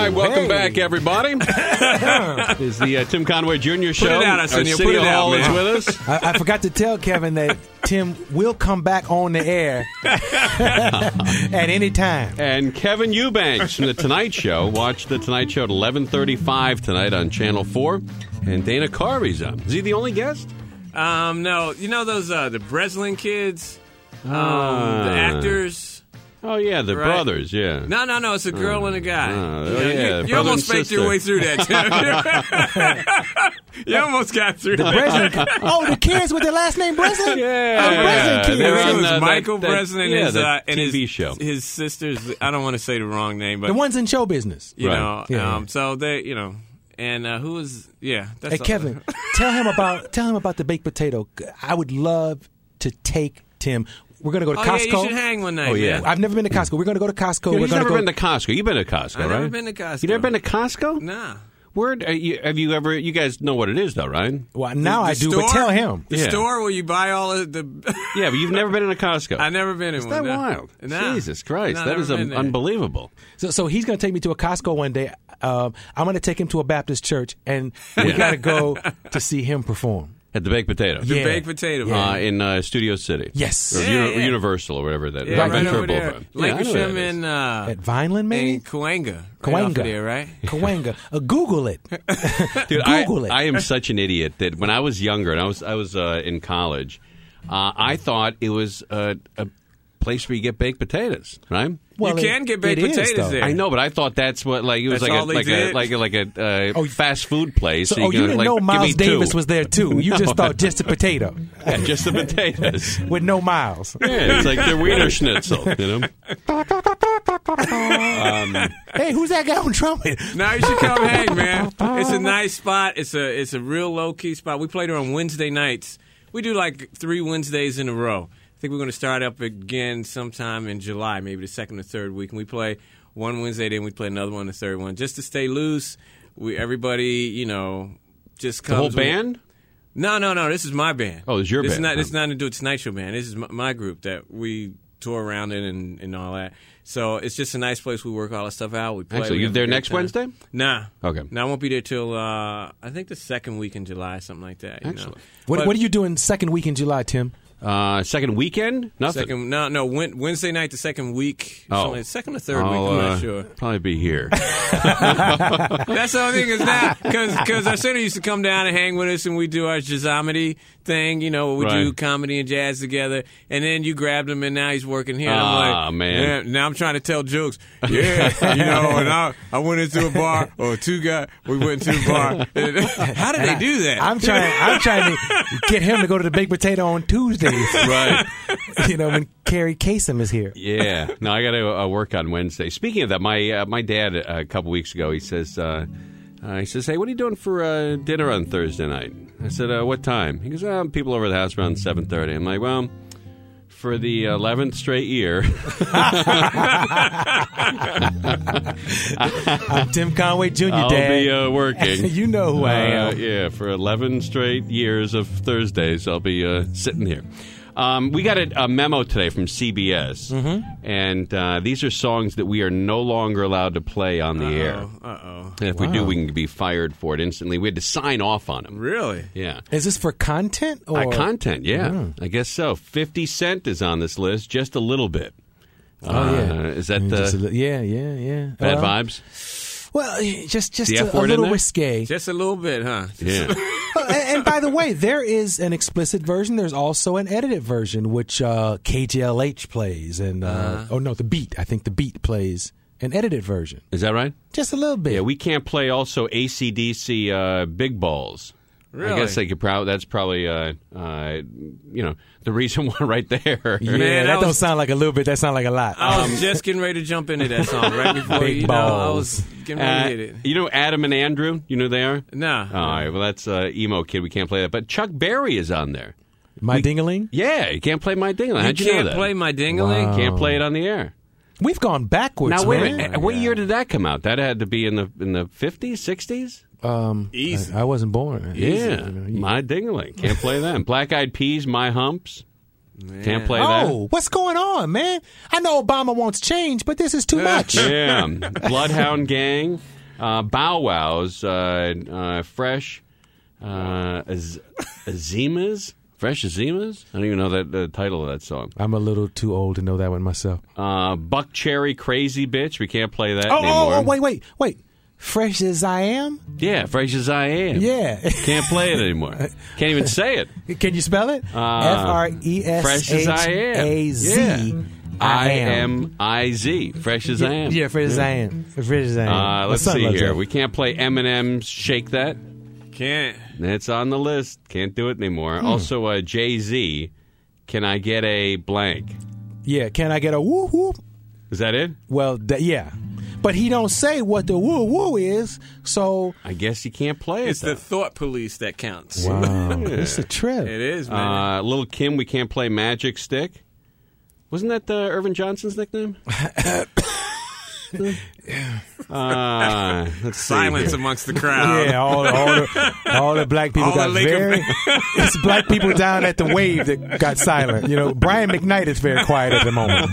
right, welcome back, everybody. Is the Tim Conway Jr. show. Put it out, Arsenio. Put it out, is man. with us. I forgot to tell Kevin that Tim will come back on the air at any time. And Kevin Eubanks from The Tonight Show. Watch The Tonight Show at 11:35 tonight on Channel 4. And Dana Carvey's on. Is he the only guest? No. You know those the Breslin kids? The actors? Oh, yeah, the Right. brothers, yeah. No. It's a girl and a guy. yeah, You brother almost and faked your sister. way through that, Tim. You almost got through that. Breslin, the kids with the last name Breslin? Yeah. The Breslin kids. They were It on was that- Michael that- Breslin yeah, and that his TV show. His sisters. I don't want to say the wrong name, but The ones in show business. you Right. know. Yeah. So they, and who was? Yeah. That's Hey, Kevin, tell him about the baked potato. I would love to take Tim. We're going to go to Oh Costco. yeah, you should hang one night. Oh, yeah. man. I've never been to Costco. We're going to go to Costco. Yeah, We're he's going never to go. been to Costco. You've been to Costco, I've right? never been to Costco. You never been to Costco? Nah. Where have you ever? You guys know what it is, though, right? Well, now The I do, store? but tell him. The Yeah. store where you buy all of the. Yeah, but you've never been in a Costco. I never been in Is one. that no. wild? Nah. Jesus Christ, No, that never is been there. unbelievable. So he's going to take me to a Costco one day. I'm going to take him to a Baptist church, and we got to go to see him perform. At the Baked Potato. The Yeah. baked potato. In Studio City. Yes. Or Yeah. Universal or whatever that. Yeah, right Ventura over there. Boulevard. Yeah, I know Lancashire that is. and At Vineland, maybe? and Cahuenga. Cahuenga. Right off of there, right? Cahuenga. Google it. Dude, Google it. I am such an idiot that when I was younger and I was in college, I thought it was a place where you get baked potatoes, right? Well, you can get baked it is, potatoes though. there. I know, but I thought that's what it was That's all they did? like a fast food place. So, So you can, didn't like, know give Miles me Davis two. was there, too. You just thought just a potato Yeah, just the potatoes. with no Miles. Yeah, it's like their Wiener Schnitzel, you know. Hey, who's that guy on trumpet? Now you should come hang, man. It's a nice spot. It's a real low key spot. We play there on Wednesday nights. We do like 3 Wednesdays in a row. I think we're going to start up again sometime in July, maybe the second or third week. And we play one Wednesday, then we play another one the third one, just to stay loose. Everybody, just comes. The whole with- band? No. This is my band. Oh, it's your this band. This is nothing to do with Tonight Show band. This is my group that we tour around in and all that. So it's just a nice place. We work all the stuff out. We play. Excellent. We You have a there great next time. Wednesday? Nah. Okay. No, I won't be there till I think the second week in July, something like that. you know. Excellent. What are you doing second week in July, Tim? Second weekend? Nothing. Second, Wednesday night, the second week. Oh. Something like second or third week. I'll I'm not sure. probably be here. That's the only thing is now because our center used to come down and hang with us, and we do our jazzomedy thing. We do Right. comedy and jazz together. And then you grabbed him, and now he's working here. And I'm Ah, like, man. now I'm trying to tell jokes. Yeah, and I went into a bar, or two guys. We went into a bar. How did they do that? I'm trying to get him to go to the baked potato on Tuesdays. Right. When Carrie Kasem is here. Yeah. No, I got to work on Wednesday. Speaking of that, my dad a couple weeks ago, he says, "Hey, what are you doing for dinner on Thursday night?" I said, "What time?" He goes, "People over at the house around 7:30." I'm like, "Well, for the 11th straight year." I'm Tim Conway Jr., I'll Dad. be working. You know who I am. Yeah, for 11 straight years of Thursdays, I'll be sitting here. We got a memo today from CBS, and these are songs that we are no longer allowed to play on the air. Uh-oh. And if we do, we can be fired for it instantly. We had to sign off on them. Really? Yeah. Is this for content? Or? Content, yeah. I guess so. 50 Cent is on this list, just a little bit. Yeah. Is that yeah. bad Well, vibes? Well, just The F a word in little there? risque. Just a little bit, huh? Yeah. And by the way, there is an explicit version. There's also an edited version, which KJLH plays. And The Beat. I think The Beat plays an edited version. Is that right? Just a little bit. Yeah, we can't play also AC/DC Big Balls. Really? I guess they could that's probably the reason why right there. Yeah, Man, that don't sound like a little bit. That sound like a lot. I was just getting ready to jump into that song right before Big I was getting ready to hit it. You know Adam and Andrew? You know who they are? Nah. All right, well, that's Emo Kid. We can't play that. But Chuck Berry is on there. My Ding-a-ling? Yeah, you can't play My Ding-a-ling. You How'd you know can't that? play My Ding-a-ling? Wow. Can't play it on the air. We've gone backwards, Now, wait a man. minute. What year did that come out? That had to be in the 50s, 60s? Easy. I wasn't born. Yeah, My Ding-a-ling. Can't play them. Black Eyed Peas, My Humps. Can't play that. Oh, what's going on, man? I know Obama wants change, but this is too much. Yeah, Bloodhound Gang. Bow Wow's Fresh Azimas? Fresh Azimas? I don't even know the title of that song. I'm a little too old to know that one myself. Buck Cherry Crazy Bitch. We can't play that anymore. Oh, wait. Fresh as I am? Yeah, Fresh as I am. Yeah. Can't play it anymore. Can't even say it. Can you spell it? Fresh as I am. Freshaz. I-M-I-Z. Fresh as I am. Yeah, fresh as I am. Fresh as I am. Let's see here. We can't play Eminem's Shake That. Can't. It's on the list. Can't do it anymore. Also, Jay-Z, Can I Get a Blank? Yeah, can I get a woo woo? Is that it? Well, yeah. But he don't say what the woo woo is, so I guess you can't play it. It's the thought police that counts. wow, it's a trip. It is, man. Little Kim, we can't play Magic Stick. Wasn't that Irvin Johnson's nickname? Let's see Silence here. amongst the crowd. Yeah, all the black people All got the Laker very. It's black people down at the wave that got silent. You know, Brian McKnight is very quiet at the moment.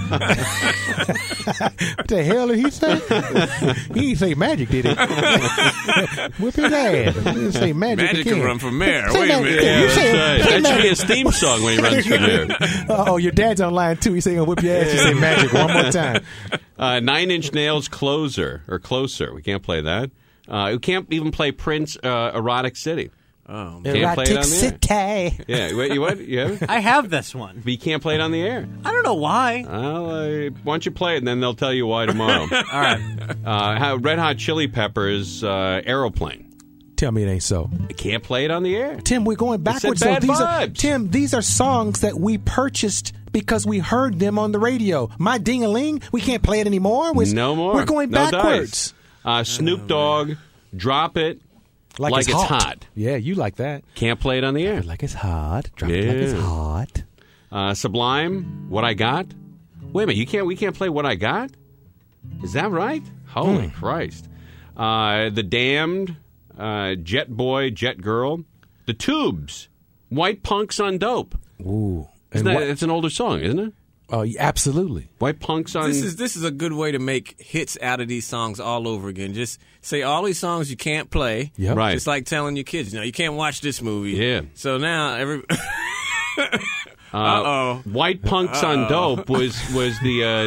What the hell did he say? He didn't say magic, did he? Whip his ass. He didn't say magic. Magic again. can run for mayor. Say Wait a magic. minute. Yeah, You that's say- right. say That should be magic. his theme song when he runs for mayor. Oh, your dad's online too. He's saying, "Whip your ass." You say magic one more time. 9 Inch Nails Closer. We can't play that. We can't even play Prince Erotic City. Oh, man. Can't play it on the air. City. Yeah, wait, what? You have it? I have this one. But you can't play it on the air. I don't know why. Well, why don't you play it, and then they'll tell you why tomorrow. All right. Red Hot Chili Peppers Aeroplane. Tell me it ain't so. You can't play it on the air. Tim, we're going backwards. It said Bad these Vibes. these are songs that we purchased because we heard them on the radio. My Ding-a-Ling, we can't play it anymore. No more. We're going No backwards. dice. Snoop Dogg, Drop It Like It's Hot. Yeah, you like that. Can't play it on the air. Like it's hot. Drop it like it's hot. Sublime, What I Got. Wait a minute, we can't play What I Got? Is that right? Holy Christ. The Damned, Jet Boy, Jet Girl. The Tubes, White Punks on Dope. Ooh. It's an older song, isn't it? Oh, yeah, absolutely. White Punks on... This is a good way to make hits out of these songs all over again. Just say all these songs you can't play. Yep. Right. Just like telling your kids, you can't watch this movie. Yeah. So now every... White Punks on Dope was the...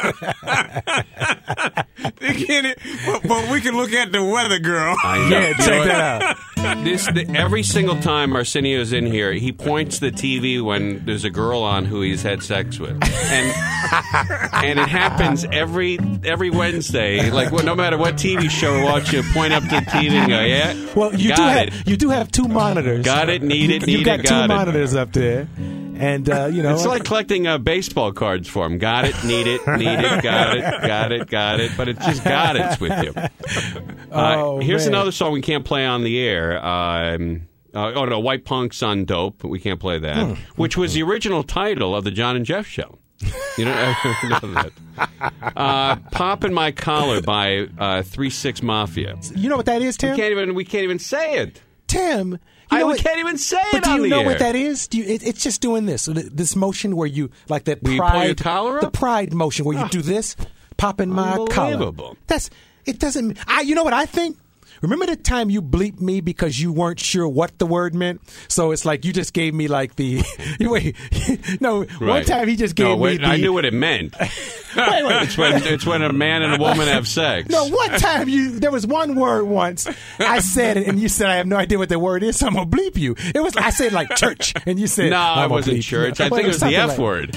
but we can look at the weather, girl. I know. Yeah, check that out. Every single time Arsenio's in here, he points the TV when there's a girl on who he's had sex with, and it happens every Wednesday. Like no matter what TV show we're watching, you point up to the TV and go, "Yeah, Well, you do have two monitors. got it, need it, You got got two it." monitors up there. And, It's like collecting baseball cards for him. Got it, need it, got it. But it's just got it's with you. Here's man. another song we can't play on the air. White Punks on Dope. We can't play that. Which was the original title of the John and Jeff Show. You know that. Poppin' My Collar by 3-6 Mafia. you know what that is, Tim? We can't even say it. Tim, We can't even say but it do on you the know air. what that is? It's just doing this motion where you like that Where you pride, pull your collar the up? pride motion where you do this, popping my collar. Unbelievable. It doesn't. You know what I think? Remember the time you bleeped me because you weren't sure what the word meant? So it's like you just gave me like the wait. No, one Right. time he just gave me the. I knew what it meant. Wait. It's when a man and a woman have sex. No, one time there was one word once. I said it, and you said I have no idea what the word is, so I'm gonna bleep you. I said like church, and you said No, I'm it gonna wasn't bleep you. church. I think it was the something F like- word.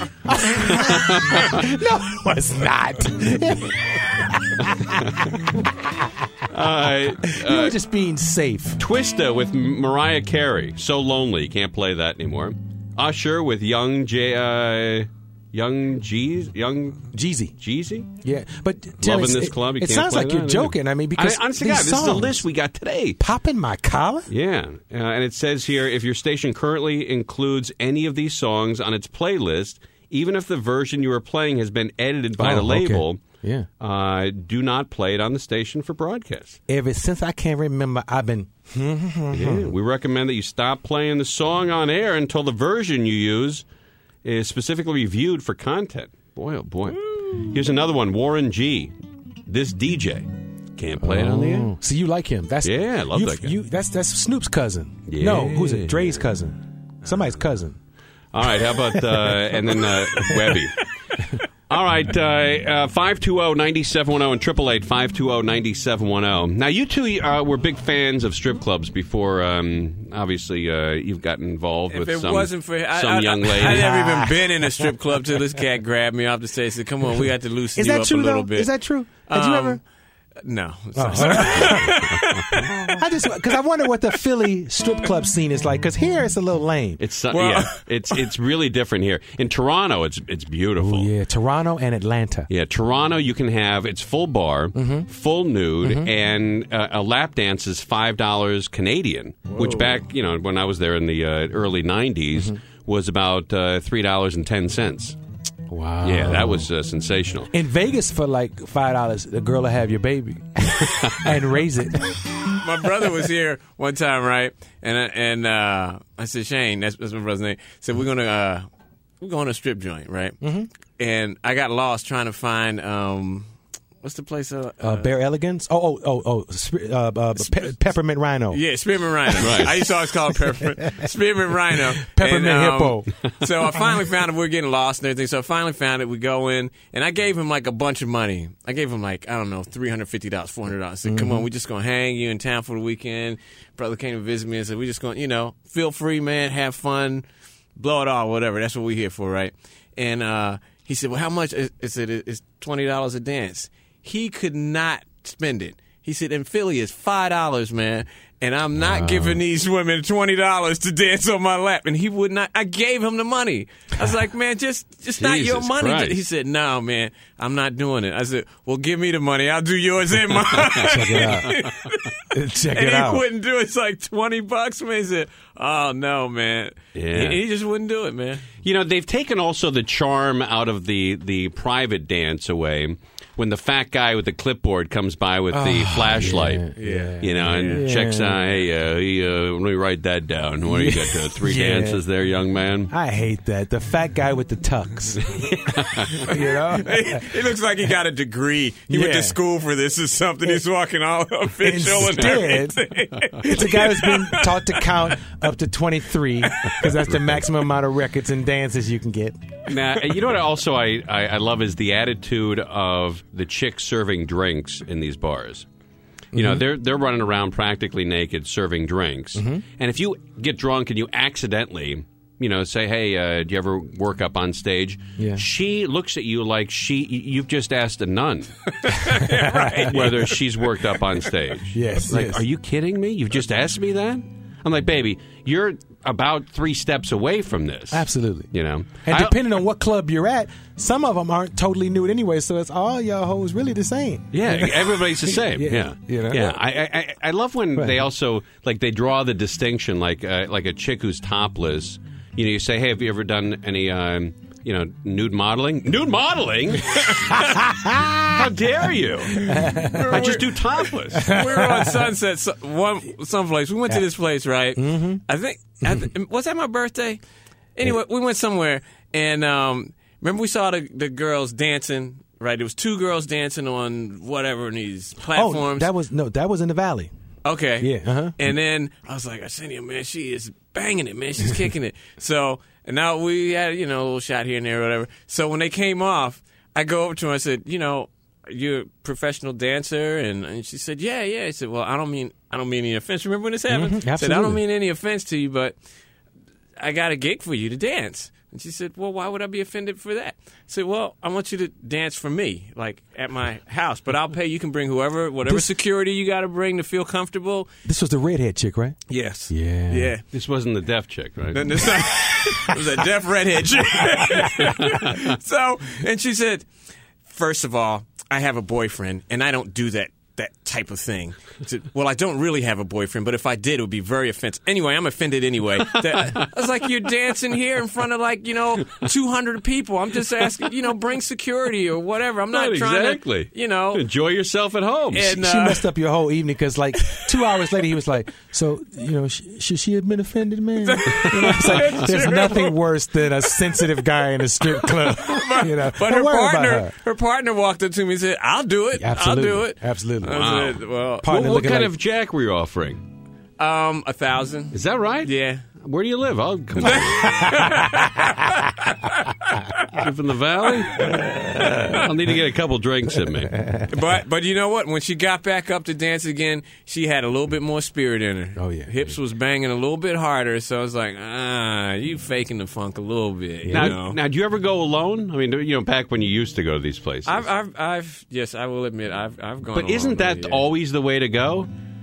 No, it was not. You were just being safe. Twista with Mariah Carey. So Lonely. You can't play that anymore. Usher with Young Jeezy. Jeezy. Yeah, but Tim, Loving This Club. You it can't sounds play like that you're joking. either. I mean, because honestly, these God, this is the songs, list we got today. Popping my collar. Yeah, and it says here, if your station currently includes any of these songs on its playlist, even if the version you are playing has been edited by the label, okay. Yeah. Do not play it on the station for broadcast. Ever since I can remember, I've been. Yeah, we recommend that you stop playing the song on air until the version you use is specifically reviewed for content. Boy, oh boy. Here's another one, Warren G. This DJ. Can't play it on the air. So you like him? That's Yeah, I love that guy. That's Snoop's cousin. Yeah. No, who's it? Dre's cousin. Somebody's cousin. All right, how about and then Webby. All right, 520-9710 and 888-520-9710. Now, you two were big fans of strip clubs before, obviously, you've gotten involved If with it some wasn't for young lady. I never even been in a strip club till this cat grabbed me off the stage and said, come on, we got to loosen Is you that up true, a little though? bit. Is that true? Had you ever? No. I just because I wonder what the Philly strip club scene is like. Because here it's a little lame. It's it's really different here. In Toronto, it's beautiful. Ooh, yeah, Toronto and Atlanta. Yeah, Toronto, you can have it's full bar, full nude, and a lap dance is $5 Canadian, which back when I was there in the early '90s was about $3.10. Wow. Yeah, that was sensational. In Vegas, for like $5, the girl will have your baby and raise it. My brother was here one time, right? And I said, Shane, that's my brother's name. Said we're going to a strip joint, right? And I got lost trying to find what's the place? Bear Elegance? Peppermint Rhino. Yeah, Spearmint Rhino. Right. I used to always call it Spearmint Rhino. Peppermint Hippo. So I finally found it. We were getting lost and everything. So I finally found it. We go in, and I gave him like a bunch of money. I gave him like, I don't know, $350, $400. I said, come on, we're just going to hang. You in town for the weekend. Brother came to visit me and said, we're just going to, feel free, man, have fun, blow it all, whatever. That's what we're here for, right? And he said, well, how much? I said, it's $20 a dance. He could not spend it. He said, in Philly, it's $5, man. And I'm not giving these women $20 to dance on my lap. And he would not. I gave him the money. I was like, man, just not your money. Christ. He said, no, man, I'm not doing it. I said, well, give me the money. I'll do yours and mine. Check it out. Check and it out. he wouldn't do it. It's like $20, man. He said, oh, no, man. Yeah. He just wouldn't do it, man. They've taken also the charm out of the private dance away. When the fat guy with the clipboard comes by with the flashlight, and checks out, hey, let me write that down. What do you got, 3 dances there, young man? I hate that. The fat guy with the tux. He looks like he got a degree. He went to school for this or something. He's walking all official and everything. It's a guy who's been taught to count up to 23 because that's the maximum amount of records and dances you can get. Now, you know what also I love is the attitude of the chicks serving drinks in these bars. They're running around practically naked serving drinks. And if you get drunk and you accidentally, say, hey, do you ever work up on stage? Yeah. She looks at you like you've just asked a nun whether she's worked up on stage. Yes. Like, are you kidding me? You've just asked me that? I'm like, baby, you're about 3 steps away from this. Absolutely. And depending on what club you're at, some of them aren't totally nude anyway, so it's all y'all hoes really the same. Yeah, everybody's the same. Yeah. I love when they also they draw the distinction, like a chick who's topless. You say, hey, have you ever done any nude modeling? Nude modeling? How dare you? I just do topless. We were on Sunset someplace. We went to this place, right? I think was that my birthday? Anyway, we went somewhere, and remember we saw the girls dancing, right? There was 2 girls dancing on whatever in these platforms. That was in the Valley. Okay. Yeah. And then I was like, Arsenio, man, she is banging it, man. She's kicking it. So, and now we had, a little shot here and there or whatever. So when they came off, I go over to her and I said, you're a professional dancer? And she said, yeah. I said, well, I don't mean any offense. Remember when this happened? Absolutely. I said, I don't mean any offense to you, but I got a gig for you to dance. And she said, well, why would I be offended for that? I said, well, I want you to dance for me, like at my house, but I'll pay. You can bring whatever security you got to bring to feel comfortable. This was the redhead chick, right? Yes. Yeah. This wasn't the deaf chick, right? It was a deaf redhead chick. So, and she said, first of all, I have a boyfriend, and I don't do that type of thing. I said, well, I don't really have a boyfriend, but if I did, it would be very offensive. Anyway, I'm offended anyway. I was like, you're dancing here in front of 200 people. I'm just asking, bring security or whatever. I'm not trying to, enjoy yourself at home. And, she messed up your whole evening because 2 hours later he was like, so, should she have been offended, man? It's like, there's nothing worse than a sensitive guy in a strip club. But her partner walked up to me and said, I'll do it. Absolutely. I'll do it. Absolutely. I was Wow. Well, Partner What looking kind like- of jack were you offering? 1,000. Is that right? Yeah. Where do you live? I'll come on. Live in the valley? I'll need to get a couple drinks in me. But you know what? When she got back up to dance again, she had a little bit more spirit in her. Oh, yeah. Hips was banging a little bit harder, so I was like, you faking the funk a little bit. You know? Now, do you ever go alone? I mean, back when you used to go to these places. Yes, I will admit, I've gone. But alone, isn't that yeah. always the way to go?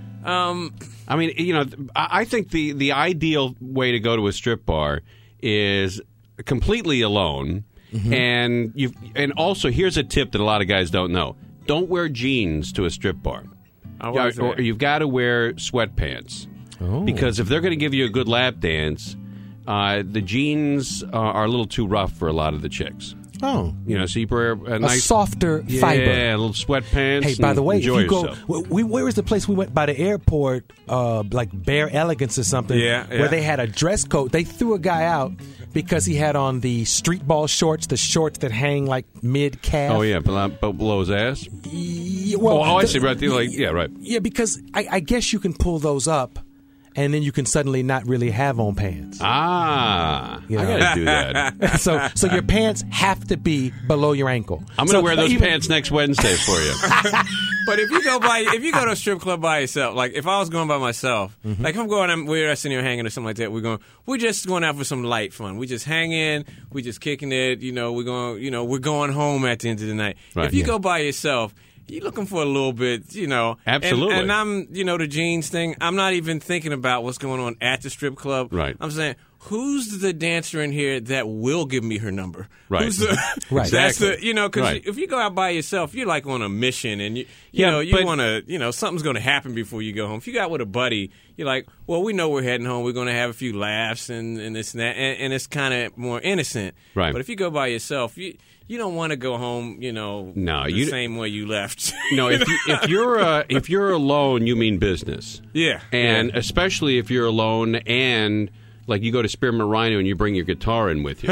I mean, I think the ideal way to go to a strip bar is completely alone, and also here's a tip that a lot of guys don't know: don't wear jeans to a strip bar, Why is that? or you've got to wear sweatpants, because if they're going to give you a good lap dance, the jeans are a little too rough for a lot of the chicks. Oh. So you wear a A nice softer fiber. Yeah, a little sweatpants. Hey, by the way, if enjoy you go, yourself. where was the place we went by the airport, like Bare Elegance or something, Yeah. where they had a dress code. They threw a guy out because he had on the street ball shorts, the shorts that hang like mid-calf. Oh, yeah, below his ass? Well, I see. Right, yeah, right. Yeah, because I guess you can pull those up, and then you can suddenly not really have on pants. I You know. got to do that. So your pants have to be below your ankle. I'm going to wear those pants next Wednesday for you. But if you go to a strip club by yourself, like if I was going by myself, like if I'm going, we're sitting here hanging or something like that. We're just going out for some light fun. We just hanging, we just kicking it. We're going home at the end of the night. Right. If you go by yourself, you're looking for a little bit, Absolutely. And I'm, the jeans thing. I'm not even thinking about what's going on at the strip club. Right. I'm saying, who's the dancer in here that will give me her number? Right. Who's the, Right. That's Exactly. because Right. if you go out by yourself, you're like on a mission, and you but- want to, something's going to happen before you go home. If you got with a buddy, you're like, well, we know we're heading home. We're going to have a few laughs and this and that, and it's kind of more innocent. Right. But if you go by yourself, you don't want to go home, the same way you left. No, if you're alone, you mean business. Yeah. And especially if you're alone and like you go to Spearmint Rhino and you bring your guitar in with you.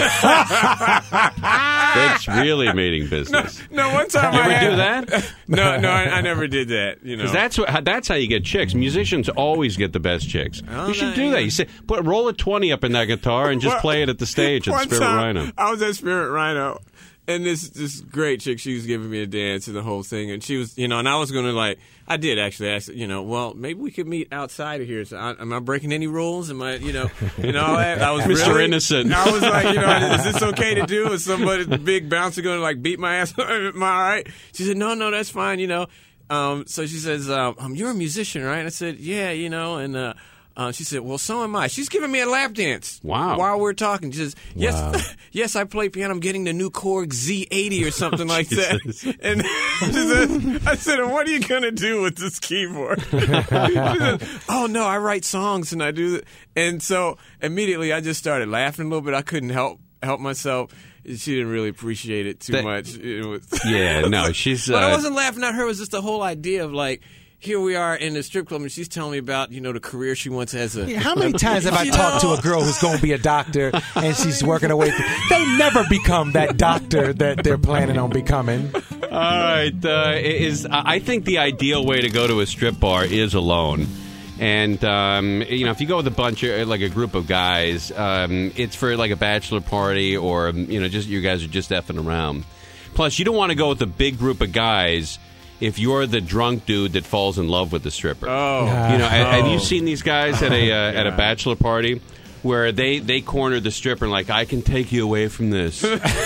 That's really meeting business. No, one time You I ever had, do that? No, I never did that. Because that's how you get chicks. Musicians always get the best chicks. Oh, you should no, do yeah. that. You say, roll a 20 up in that guitar and just play it at the stage at One Spirit time, Rhino. I was at Spirit Rhino, and this great chick, she was giving me a dance and the whole thing, and she was, and I was going to I did actually ask, well, maybe we could meet outside of here. So am I breaking any rules? Am I, I was Mr. really, Innocent. I was like, is this okay to do? Is somebody big bouncer going to beat my ass? Am I all right? She said, no, that's fine. So she says, you're a musician, right? I said, yeah, and. She said, well, so am I. She's giving me a lap dance. Wow. While we're talking. She says, yes, Wow. yes, I play piano. I'm getting the new Korg Z80 or something like that. And I said, what are you going to do with this keyboard? She said, oh, no, I write songs and I do that. And so immediately I just started laughing a little bit. I couldn't help myself. She didn't really appreciate it too much. It was Yeah, no, she's... But I wasn't laughing at her. It was just the whole idea of here we are in the strip club, and she's telling me about, the career she wants as a... Yeah, how many times have I talked to a girl who's going to be a doctor and she's working her way through? They never become that doctor that they're planning on becoming. All right. I think the ideal way to go to a strip bar is alone. And, if you go with a bunch of, like a group of guys, it's for like a bachelor party or, just you guys are just effing around. Plus, you don't want to go with a big group of guys if you're the drunk dude that falls in love with the stripper. Oh. Have you seen these guys at a bachelor party where they corner the stripper and I can take you away from this.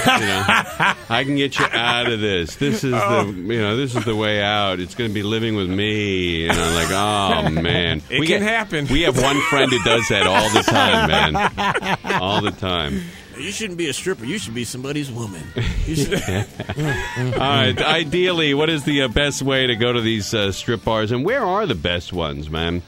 I can get you out of this. This is this is the way out. It's going to be living with me. And I'm like, oh man, it can happen. We have one friend who does that all the time, man, all the time. You shouldn't be a stripper. You should be somebody's woman. All right. Ideally, what is the best way to go to these strip bars, and where are the best ones, man?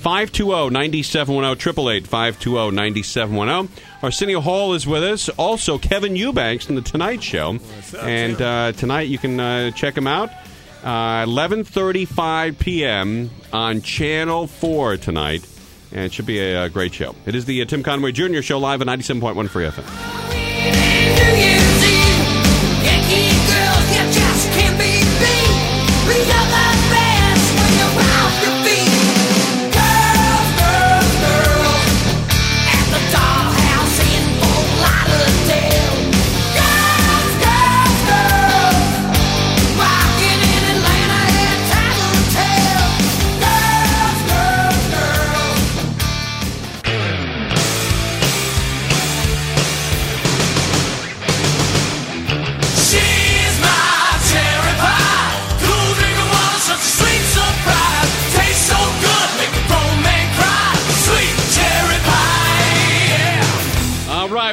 520-9710, 888-520-9710. Arsenio Hall is with us. Also, Kevin Eubanks from The Tonight Show. What's up, and tonight you can check him out. 11:35 p.m. on Channel 4 tonight. And it should be a great show. It is the Tim Conway Jr. Show live at 97.1 Free FM. Yankee girls, you just can't be beat. Read out my band.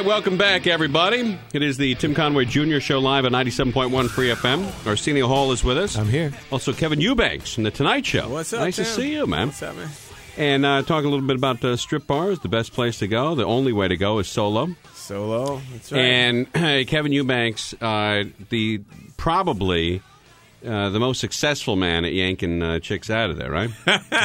right, welcome back, everybody. It is the Tim Conway Jr. Show live at 97.1 Free FM. Arsenio Hall is with us. I'm here. Also, Kevin Eubanks from The Tonight Show. What's up, Nice Tim? to see you, man. What's up, man? And talk a little bit about strip bars, the best place to go. The only way to go is solo. Solo. That's right. And Kevin Eubanks, probably the most successful man at yanking chicks out of there, right?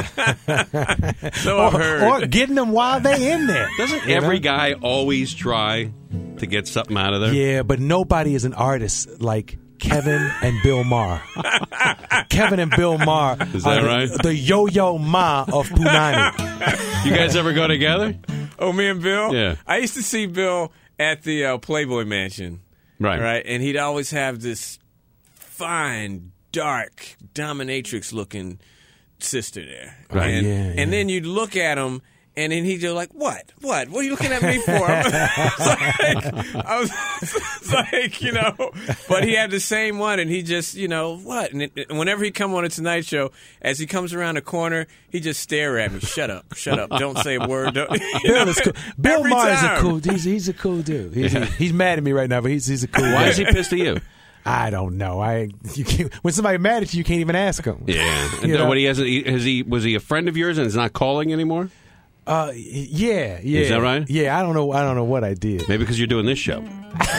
So I've heard. Or getting them while they in there. Doesn't You every know? guy always try to get something out of there? Yeah, but nobody is an artist like Kevin and Bill Maher. Kevin and Bill Maher Is that are right? the Yo-Yo Ma of Punani. You guys ever go together? Oh, me and Bill? Yeah. I used to see Bill at the Playboy Mansion. Right. And he'd always have this fine, dark, dominatrix-looking sister there. Right. And, Yeah, and then you'd look at him, and then he'd go like, What? What are you looking at me for? I was like, you know, but he had the same one, and he just, you know, what? And whenever he come on a Tonight Show, as he comes around the corner, he just stare at me. Shut up, don't say a word. Don't, Bill is cool. Bill Every Maher is a time. cool. He's a cool dude. He's mad at me right now, but he's a cool. Why guy. is he pissed at you? I don't know. You can't, when somebody's mad at you, you can't even ask him. Yeah. And You know? what was he a friend of yours and is not calling anymore? Yeah. Is that right? Yeah, I don't know what I did. Maybe because you're doing this show.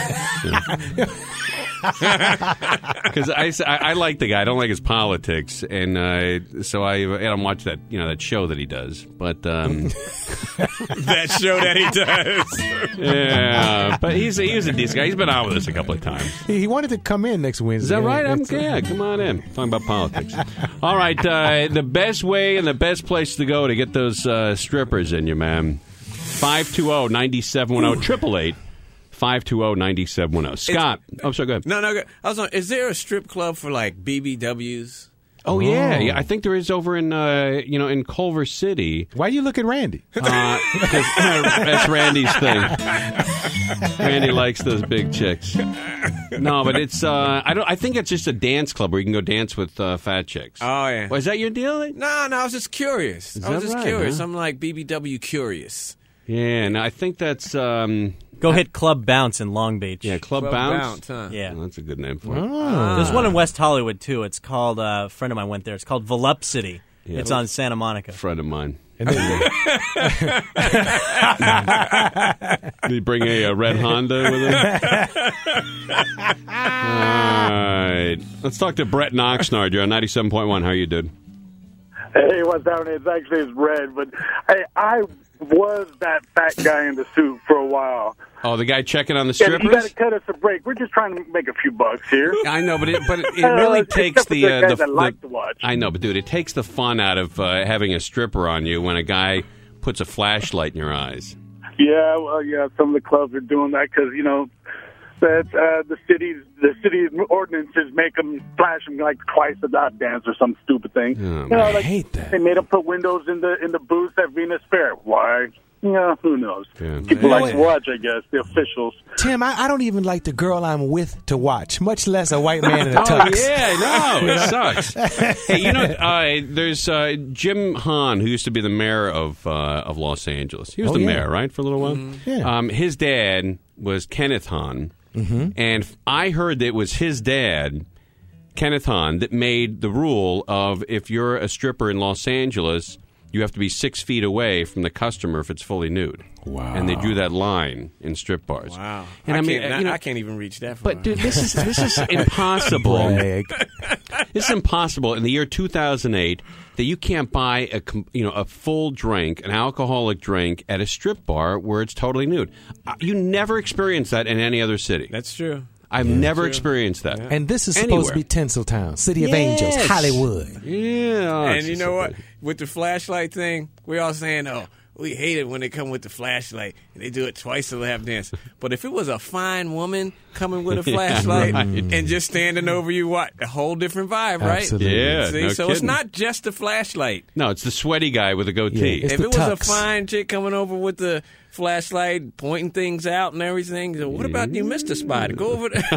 Because I like the guy. I don't like his politics, and so I don't watch that show that he does. But that show that he does. yeah, but he's a decent guy. He's been on with us a couple of times. He wanted to come in next Wednesday. Is that right? That's- Yeah, come on in. Talking about politics. All right, the best way and the best place to go to get those strippers in you, man. 520-9710, 888-520-9710. Scott. Sorry, go ahead. No. I was on. Is there a strip club for like BBWs? Oh, yeah. I think there is over in in Culver City. Why you look at Randy? 'Cause that's Randy's thing. Randy likes those big chicks. No, but it's I think it's just a dance club where you can go dance with fat chicks. Oh yeah. Was that your deal? No. I was just curious. Is I was that just right, curious. huh? I'm like BBW curious. Yeah, no, I think that's Go hit Club Bounce in Long Beach. Club Well, Bounce. huh? Yeah. Oh, that's a good name for it. There's one in West Hollywood, too. It's called, a friend of mine went there. It's called Volupcity. Yeah. It's on Santa Monica. Friend of mine. And then, Did he bring a red Honda with him? All right. Let's talk to Brett in Oxnard. You're on 97.1. How are you, dude? Hey, what's happening? It's red, but hey, I was that fat guy in the suit for a while. Oh, the guy checking on the Yeah, you got strippers? to cut us a break. We're just trying to make a few bucks here. I know, but it really takes except for the guys that like to watch. I know, but dude, it takes the fun out of having a stripper on you when a guy puts a flashlight in your eyes. Yeah, well, yeah, some of the clubs are doing that because that the city's ordinances make them flash them like twice a dot dance or some stupid thing. Oh, I hate that. They made them put windows in the booths at Venus Fair. Why? Yeah, who knows? Yeah. People like Yeah. to watch, I guess, the officials. Tim, I don't even like the girl I'm with to watch, much less a white man in a Oh, tux. yeah, no, it sucks. Hey, there's Jim Hahn, who used to be the mayor of Los Angeles. He was the yeah. mayor, right, for a little while? Yeah. His dad was Kenneth Hahn, and I heard that it was his dad, Kenneth Hahn, that made the rule of if you're a stripper in Los Angeles, you have to be 6 feet away from the customer if it's fully nude. Wow. And they drew that line in strip bars. Wow. And I mean, can't, you know- I can't even reach that far. But dude, this is impossible. Brag. This is impossible in the year 2008 that you can't buy a full drink, an alcoholic drink at a strip bar where it's totally nude. You never experience that in any other city. That's true. I've never experienced that. And this is Anywhere. supposed to be Tinseltown, City of Yes. Angels, Hollywood. Yeah. oh, And it's you just know so what? good. With the flashlight thing, we're all saying, oh, we hate it when they come with the flashlight and they do it twice a lap dance. But if it was a fine woman coming with a flashlight right. and just standing over you, what? A whole different vibe, right? Absolutely. Yeah, See, no so it's kidding. not just the flashlight. No, it's the sweaty guy with a goatee. Yeah, it's If the it was a tux. fine chick coming over with the flashlight, pointing things out and everything, so what about you missed a spot? Go over there.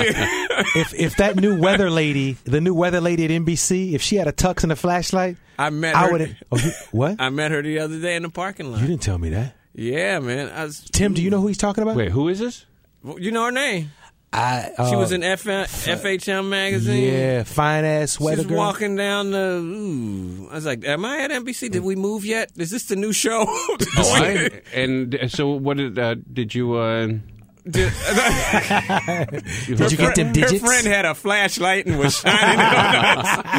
If that new weather lady, the new weather lady at NBC, if she had a tux and a flashlight, I met I her. would. What? I met her the other day in the parking lot. You didn't tell me that. Yeah, man. Tim, do you know who he's talking about? Wait, who is this? You know her name? She was in FHM magazine. Yeah, fine ass sweater She's girl. walking down the. Ooh. I was like, "Am I at NBC? Did we move yet? Is this the new show?" And so, what did you? Did you get them digits? Her friend had a flashlight and was shining it on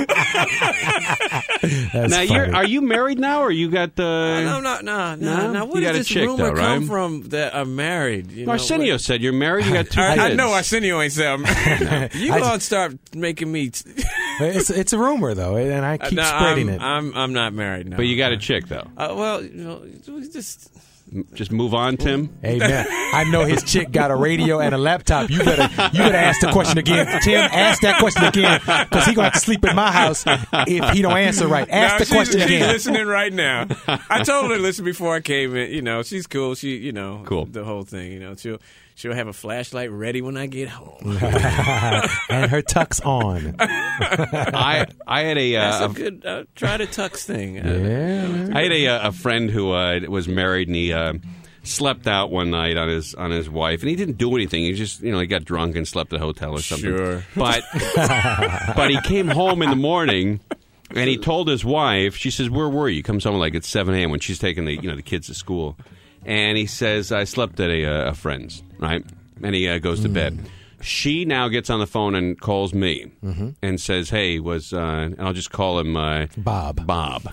us. That's funny. Are you married now, or you got? No. Where You got did a this chick, rumor though, come right? from that I'm married? You know, Arsenio said you're married. You got 2 kids. I know Arsenio ain't said I'm married. You gonna start making me? It's a rumor though, and I keep spreading it. I'm not married now. But you got a chick though. Well, we Just move on, Tim. Hey man, I know his chick got a radio and a laptop. You better ask the question again, Tim. Ask that question again, because he gonna have to sleep in my house if he don't answer right. Ask the question she's again. Listening right now. I told her to listen before I came in. You know, she's cool. She, Cool. The whole thing. You know, she'll have a flashlight ready when I get home. And her tuck's on. I had That's a good try the tux thing. I had a friend who was married, and he slept out one night on his wife, and he didn't do anything. He just he got drunk and slept at a hotel or something. Sure. But he came home in the morning. And he told his wife, she says, "Where were you?" He comes home like at 7 a.m. when she's taking the kids to school. And he says, "I slept at a friend's," right? And he goes to bed. She now gets on the phone and calls me and says, "Hey, and I'll just call him Bob.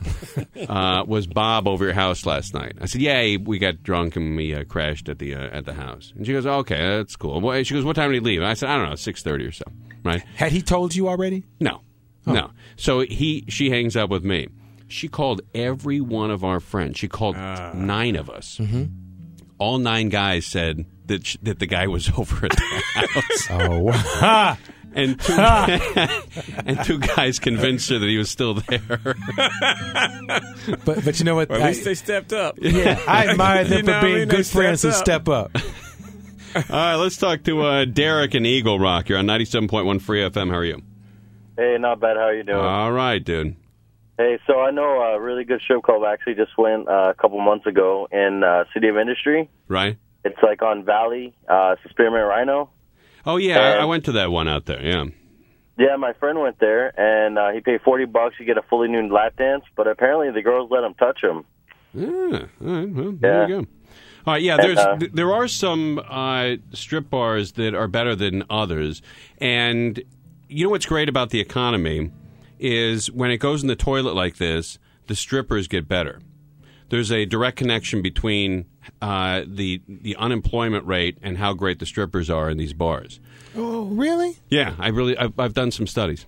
Was Bob over your house last night?" I said, "Yeah, we got drunk and we crashed at the house." And she goes, "Okay, that's cool." She goes, "What time did he leave?" And I said, "I don't know, 6:30 or so." Right? Had he told you already? No. No. So she hangs up with me. She called every one of our friends. She called 9 of us. All 9 guys said that the guy was over at the house. Oh, wow. And 2 guys convinced her that he was still there. But you know what? Well, at least they stepped up. Yeah, I admire them for being They good friends who stepped up. step up. All right, let's talk to Derek in Eagle Rock. You're on 97.1 Free FM. How are you? Hey, not bad. How are you doing? All right, dude. Hey, so I know a really good strip club actually just went a couple months ago in City of Industry. Right. It's like on Valley. It's Spearmint Rhino. Oh, yeah, I went to that one out there, yeah. Yeah, my friend went there, and he paid $40 to get a fully nude lap dance, but apparently the girls let him touch him. Yeah, all right, well, there you go. All right, yeah, there are some strip bars that are better than others, and you know what's great about the economy is when it goes in the toilet like this, the strippers get better. There's a direct connection between the unemployment rate and how great the strippers are in these bars. Oh, really? Yeah, I've done some studies.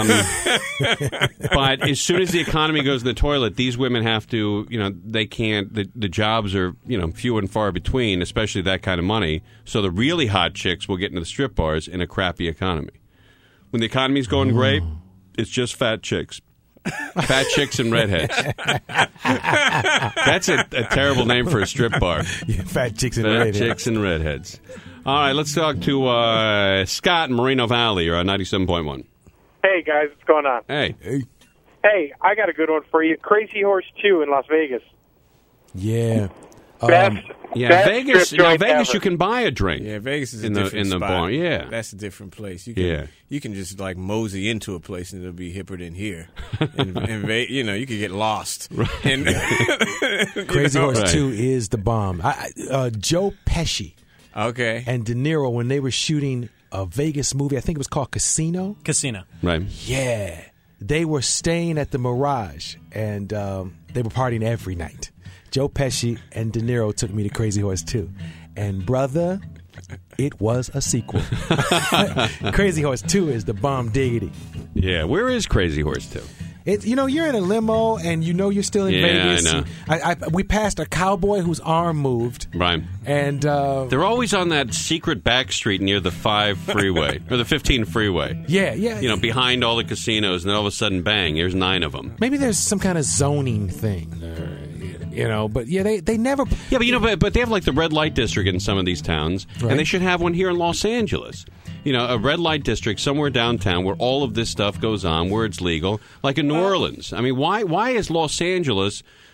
But as soon as the economy goes in the toilet, these women have to, they can't, the jobs are, few and far between, especially that kind of money. So the really hot chicks will get into the strip bars in a crappy economy. When the economy's going great, it's just fat chicks. Fat chicks and redheads. That's a terrible name for a strip bar. Yeah, fat chicks and Fat redheads. chicks and redheads. All right, let's talk to Scott in Moreno Valley. You're on 97.1. Hey, guys, what's going on? Hey. Hey, I got a good one for you. Crazy Horse 2 in Las Vegas. Yeah. Best Vegas. strip joint Vegas, ever. you can buy a drink. Yeah, Vegas is in a the different spot. bar. Yeah, that's a different place. Yeah. You can just like mosey into a place and it'll be hipper than here. and you could get lost. Right. Crazy Horse 2 is the bomb. Joe Pesci. Okay. And De Niro, when they were shooting a Vegas movie, I think it was called Casino. Right. Yeah. They were staying at the Mirage, and they were partying every night. Joe Pesci and De Niro took me to Crazy Horse 2. And, brother, it was a sequel. Crazy Horse 2 is the bomb diggity. Yeah. Where is Crazy Horse 2? You're in a limo, and you're still in Vegas. I know. We passed a cowboy whose arm moved. Right. And they're always on that secret back street near the 5 freeway, or the 15 freeway. Yeah. Behind all the casinos, and then all of a sudden, bang, there's 9 of them. Maybe there's some kind of zoning thing. But yeah, they never. Yeah, but they have like the red light district in some of these towns, right. And they should have one here in Los Angeles. A red light district somewhere downtown where all of this stuff goes on, where it's legal, like in New Orleans. I mean, why is Los Angeles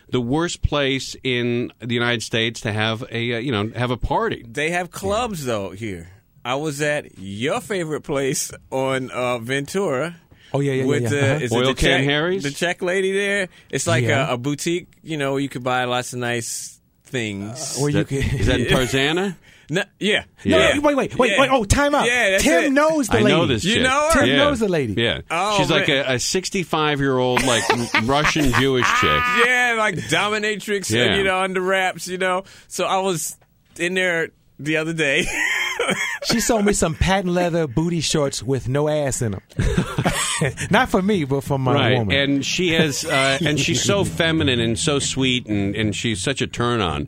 the worst place in the United States to have a party. They have clubs though here. I was at your favorite place on Ventura. Oh yeah. With is it Oil the Can Czech, Harry's? the Czech lady there. It's like Yeah. a boutique, where you could buy lots of nice things. Where you Is that in Tarzana? No, yeah. No, yeah. wait. Yeah. Oh, time out. Yeah, that's Tim it. knows the I lady. know this You chick. know her? Tim Yeah. knows the lady. Yeah. Oh, She's like man. a 65-year-old, like, Russian Jewish chick. Yeah, like dominatrix, Yeah. under wraps, So I was in there the other day. She sold me some patent leather booty shorts with no ass in them. Not for me, but for my Right, woman. and she has, and she's so feminine and so sweet, and she's such a turn on.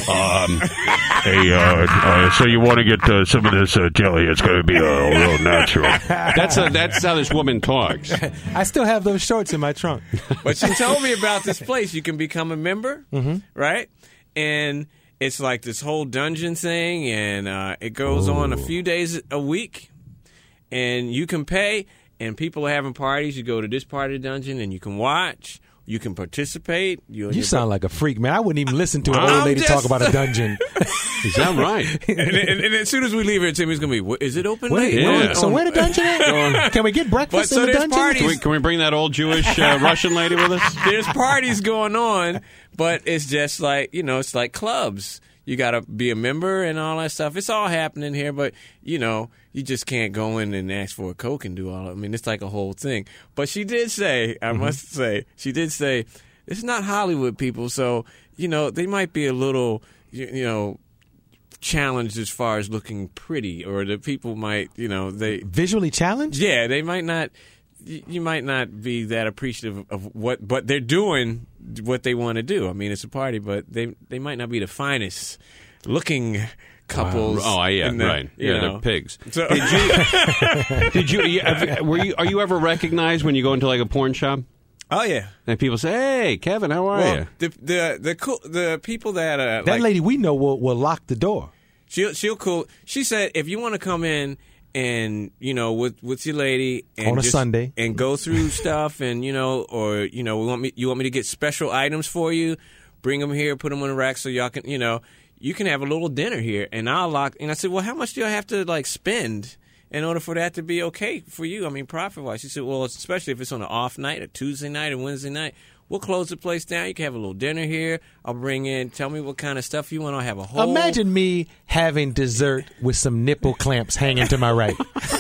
Hey, so you want to get some of this jelly? It's going to be real natural. That's how this woman talks. I still have those shorts in my trunk. But she told me about this place. You can become a member, right? And it's like this whole dungeon thing, and it goes on a few days a week. And you can pay, and people are having parties. You go to this part of the dungeon, and you can watch. You can participate. You sound like a freak, man. I wouldn't even listen to an I'm old lady just- talk about a dungeon. Is that right? and as soon as we leave here, Timmy's going to be, is it open Wait, late? Yeah. so where the dungeon at? Can we get breakfast But so in the there's dungeon? parties. Can we bring that old Jewish Russian lady with us? There's parties going on, but it's just like, it's like clubs. You got to be a member and all that stuff. It's all happening here, but, you just can't go in and ask for a Coke and do all that. I mean, it's like a whole thing. But she did say, I must say, it's not Hollywood people, so, they might be a little, challenged as far as looking pretty, or the people might, they... Visually challenged? Yeah, they might not. You might not be that appreciative of but they're doing what they want to do. I mean, it's a party, but they might not be the finest looking couples. Oh, yeah, in the- right. you Yeah, know. they're pigs. So- Are you ever recognized when you go into like a porn shop? Oh yeah. And people say, "Hey, Kevin, how are Well, you?" the people that That lady we know will lock the door. she'll cool. She said if you want to come in and with your lady and On a just- Sunday. and go through stuff and you want me to get special items for you, bring them here, put them on the rack so y'all can you can have a little dinner here and I'll lock. And I said, well, how much do I have to spend in order for that to be okay for you? I mean, profit wise. She said, well, especially if it's on an off night, a Tuesday night, or Wednesday night. We'll close the place down. You can have a little dinner here. I'll bring in. Tell me what kind of stuff you want. I'll have a whole. Imagine me having dessert with some nipple clamps hanging to my right.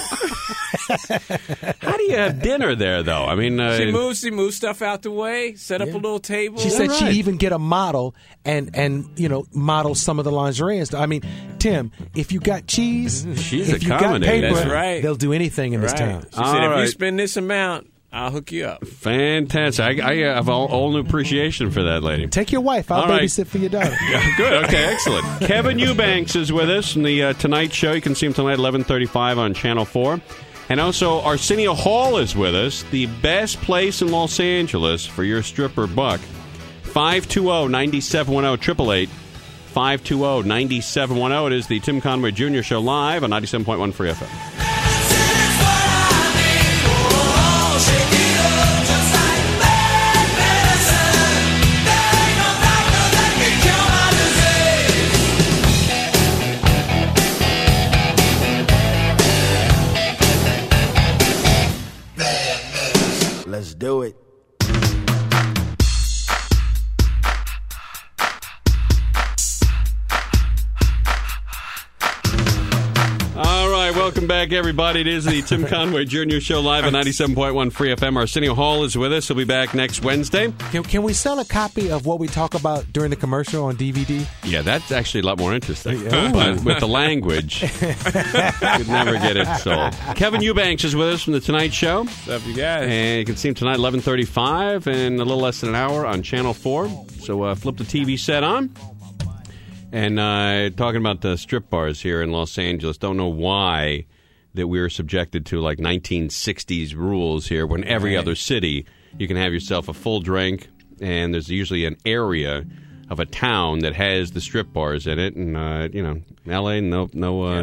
How do you have dinner there, though? I mean, She moves stuff out the way. Set up a little table. She said right. she'd even get a model and model some of the lingerie and stuff. I mean, Tim, if you got cheese, She's if you got accommodating. paper, That's right. they'll do anything in this Right. town. She said, All if right. you spend this amount, I'll hook you up. fantastic. I have all new appreciation for that lady. Take your wife. I'll All right. babysit for your daughter. Yeah, good. Okay, excellent. Kevin Eubanks is with us in the Tonight Show. You can see him tonight, 11:35 on Channel 4. And also, Arsenio Hall is with us, the best place in Los Angeles for your stripper buck. 520-9710, 888-520-9710. It is the Tim Conway Jr. Show live on 97.1 Free FM. Let's do it. All right, welcome back, everybody. It is the Tim Conway Jr. Show live on 97.1 Free FM. Arsenio Hall is with us. He'll be back next Wednesday. Can we sell a copy of what we talk about during the commercial on DVD? Yeah, that's actually a lot more interesting. Yeah. But with the language, you'd never get it sold. Kevin Eubanks is with us from The Tonight Show. What's up, you guys? And you can see him tonight, 11:35, in a little less than an hour on Channel 4. So flip the TV set on. And talking about the strip bars here in Los Angeles, don't know why that we're subjected to like 1960s rules here when every other city you can have yourself a full drink, and there's usually an area of a town that has the strip bars in it. And, L.A., no.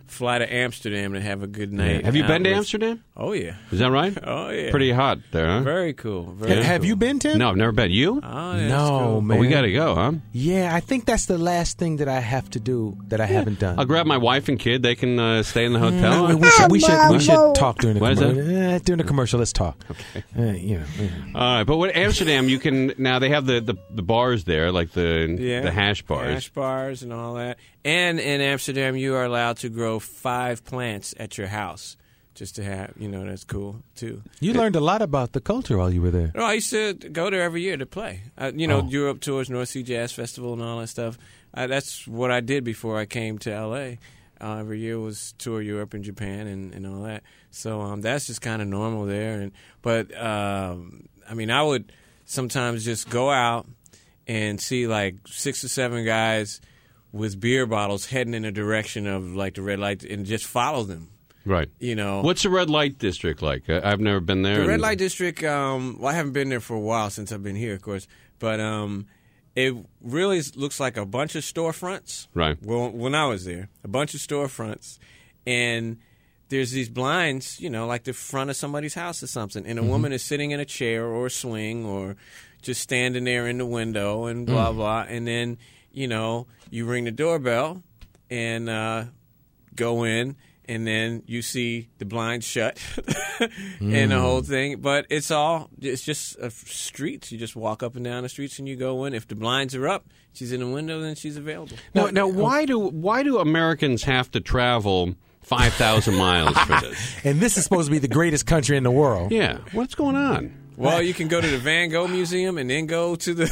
fly to Amsterdam and have a good night. Have you been to with- Amsterdam? Oh, yeah. Is that right? Oh, yeah. Pretty hot there, huh? Very cool. Very Have cool. you been, Tim? No, I've never been. You? Oh, yeah, that's No, cool. man. Well, we got to go, huh? Yeah, I think that's the last thing that I have to do that I haven't done. I'll grab my wife and kid. They can stay in the hotel. We should talk during the What is commercial. During the commercial, let's talk. Okay. All right, but what Amsterdam? You can now. They have the bars there, like the hash bars. Hash bars and all that. And in Amsterdam, you are allowed to grow 5 plants at your house. Just to have, that's cool, too. You learned a lot about the culture while you were there. No, I used to go there every year to play. Europe tours, North Sea Jazz Festival, and all that stuff. That's what I did before I came to L.A. Every year was tour Europe and Japan and all that. So that's just kind of normal there. But I would sometimes just go out and see like 6 or 7 guys with beer bottles heading in the direction of like the red light and just follow them. Right. What's the red light district like? I've never been there. The red light district, I haven't been there for a while since I've been here, of course. But it really looks like a bunch of storefronts. Right. Well, when I was there, a bunch of storefronts. And there's these blinds, like the front of somebody's house or something. And a woman is sitting in a chair or a swing or just standing there in the window and blah, blah. And then, you ring the doorbell and go in. And then you see the blinds shut and the whole thing. But it's just streets. You just walk up and down the streets and you go in. If the blinds are up, she's in the window, then she's available. Now, why do Americans have to travel 5,000 miles for this? And this is supposed to be the greatest country in the world. Yeah. What's going on? Well, you can go to the Van Gogh Museum and then go to the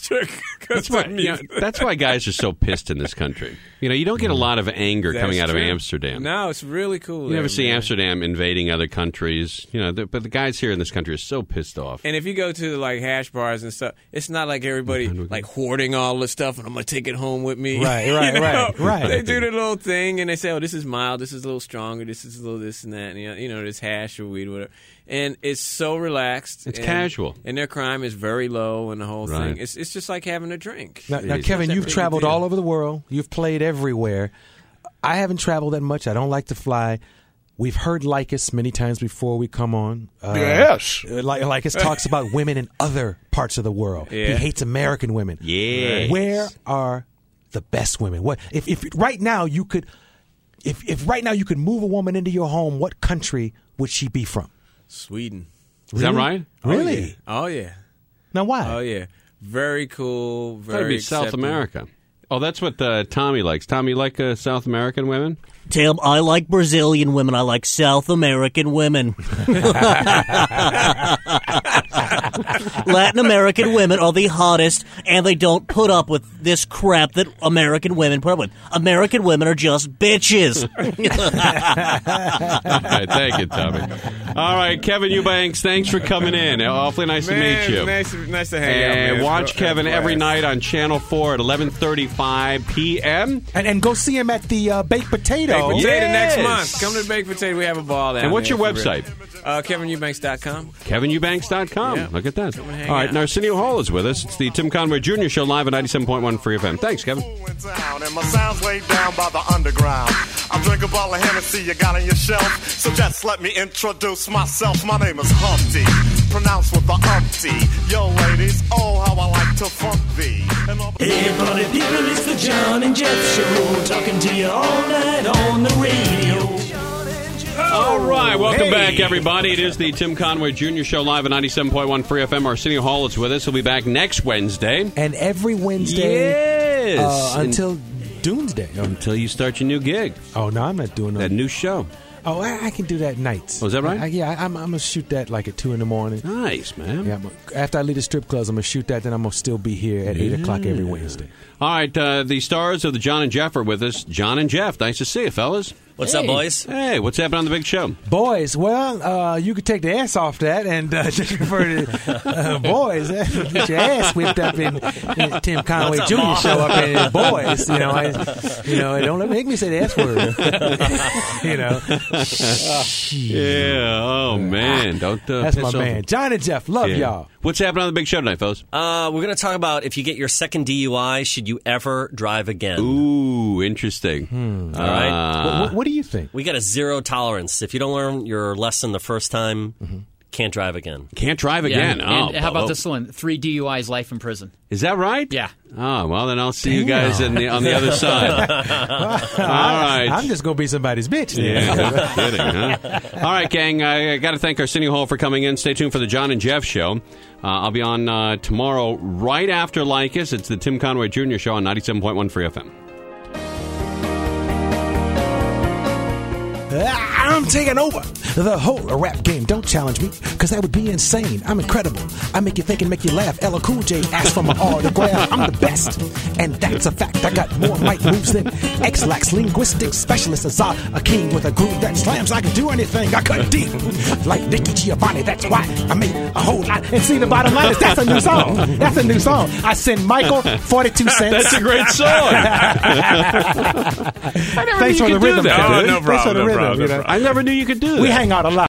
That's why guys are so pissed in this country. You don't get a lot of anger coming out of true. Amsterdam. No, it's really cool. You never see Amsterdam invading other countries. But the guys here in this country are so pissed off. And if you go to like hash bars and stuff, it's not like everybody like hoarding all the stuff and I'm gonna take it home with me. Right. They do the little thing and they say, "Oh, this is mild. This is a little stronger. This is a little this and that." And, this hash or weed, or whatever. And it's so relaxed. It's casual. And their crime is very low and the whole Right. thing. It's just like having a drink. Now, Kevin, you've traveled all over the world. You've played everywhere. I haven't traveled that much. I don't like to fly. We've heard Lycus many times before we come on. Yes. Lycus talks about women in other parts of the world. Yeah. He hates American women. Yeah. Where are the best women? What if right now you could if right now you could move a woman into your home, what country would she be from? Sweden. Is that right? Really? Oh, yeah. Now why? Oh, yeah. Very cool. That'd Very be South accepting. America. Oh, that's what Tommy likes. Tommy, you like South American women? Tim, I like Brazilian women. I like South American women. Latin American women are the hottest, and they don't put up with this crap that American women put up with. American women are just bitches. All right, thank you, Tommy. All right, Kevin Eubanks, thanks for coming in. Awfully nice to meet you. Nice to hang out, And man. watch It's Kevin a every blast. night on Channel 4 at 11:35 p.m. And go see him at the Baked Potato. Baked Potato Yes. next month. Come to the Baked Potato. We have a ball down And what's there your for real. website? KevinEubanks.com. KevinEubanks.com. Yeah. Look at that. Come and All hang right, out. Arsenio Hall is with us. It's the Tim Conway Jr. Show live at 97.1 Free FM. Thanks, Kevin. And my sound's way down by the underground. I drink a bottle of Hennessy you got on your shelf. So just let me introduce myself. My name is Humpty, pronounced with the umpty. Yo, ladies, oh, how I like to funk thee. Hey, party people, it's the John and Jeff Show. Talking to you all night on the radio. All right, welcome back, everybody. It is the Tim Conway Jr. Show live at 97.1 Free FM. Arsenio Hall is with us. He'll be back next Wednesday. And every Wednesday Yes. until Doomsday. Until you start your new gig. Oh, no, I'm not doing that new show. Oh, I can do that nights. Oh, is that right? I'm going to shoot that like at 2 in the morning. Nice, man. Yeah, after I leave the strip clubs, I'm going to shoot that, then I'm going to still be here at 8 o'clock every Wednesday. All right, the stars of the John and Jeff are with us. John and Jeff, nice to see you, fellas. What's up, boys? Hey, what's happening on the big show? Boys, well, you could take the ass off that and just refer to boys. Get your ass whipped up in Tim Conway What's up, Jr. Mom? show up in boys. Don't make me say the S word. Yeah, oh, man. Don't That's piss my off. man. John and Jeff, love y'all. What's happening on the big show tonight, fellas? We're going to talk about if you get your second DUI, should you ever drive again? Ooh, interesting. All right. What do do you think? We got a zero tolerance. If you don't learn your lesson the first time, can't drive again. Can't drive again. And how about this one? 3 DUIs, life in prison. Is that right? Yeah. Oh, well, then I'll see you guys on the other side. All right. I'm just going to be somebody's bitch. Yeah, no kidding, huh? All right, gang. I got to thank Arsenio Hall for coming in. Stay tuned for the John and Jeff Show. I'll be on tomorrow right after Lycus. It's the Tim Conway Jr. Show on 97.1 Free FM. I'm taking over the whole rap game. Don't challenge me, because that would be insane. I'm incredible. I make you think and make you laugh. LL Cool J asked for my autograph. I'm the best, and that's a fact. I got more mic moves than X-Lax. Linguistic specialist Azar, a king with a groove that slams. I can do anything. I cut deep like Nicky Giovanni. That's why I made a whole lot. And see, the bottom line is that's a new song. That's a new song. I send Michael 42 cents. That's a great song. Thanks for the rhythm. Oh, no Thanks for the problem, rhythm. no problem. I never knew you could do that. We hang out a lot.